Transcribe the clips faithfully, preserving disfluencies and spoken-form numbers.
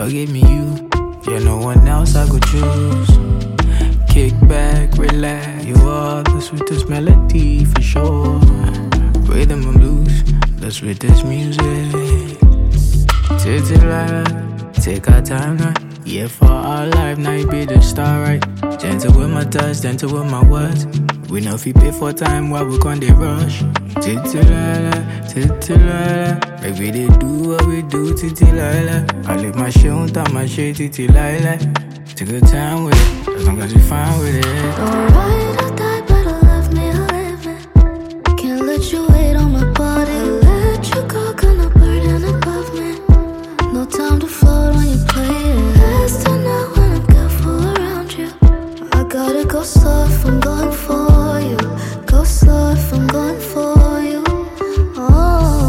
God gave me you. Yeah, no one else I could choose. Kick back, relax. You are the sweetest melody for sure. Rhythm and blues, the sweetest music. Titilla, take our time now. Yeah, for our life, now you be the star, right? Gentle with my touch, gentle with my words. We know if you pay for time while we can't rush. Titilla, titilla, like we did do what we do, titilla. I live my shit on top my shit, titilla. Take your time with it, as long as you fine with it. Alright, I die, but I love me, I live it. Can't let you wait on my body. Let you go, gonna burden above me. No time to float when you play it. Let's turn out when I'm careful around you. I gotta go slow if I'm going for you. Go slow if I'm going for you. Oh,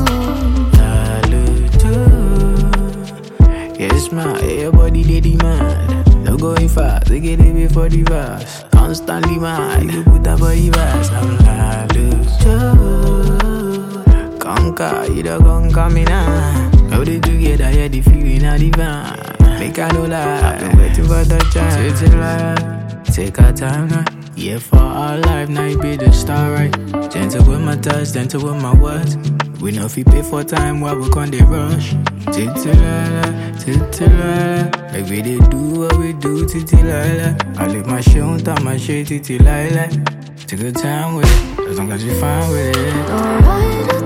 yes, my your body they demand. No going fast, they get it before the verse. Constantly mad, you put that body fast. I'm like, look, conquer, you don't conquer me now. How they together, yeah, the feeling of the van. Make I no lie, I've been waiting for the chance. Take life, take our time now. Yeah, for our life, now you be the star, right? Gentle with my touch, gentle with my words. We know if you pay for time while we can't rush. Titilla, titilla, like we did do what we do, titilla. I live my shit on top my shit, titilla. Take your time with it, as long as you fine with it. alright.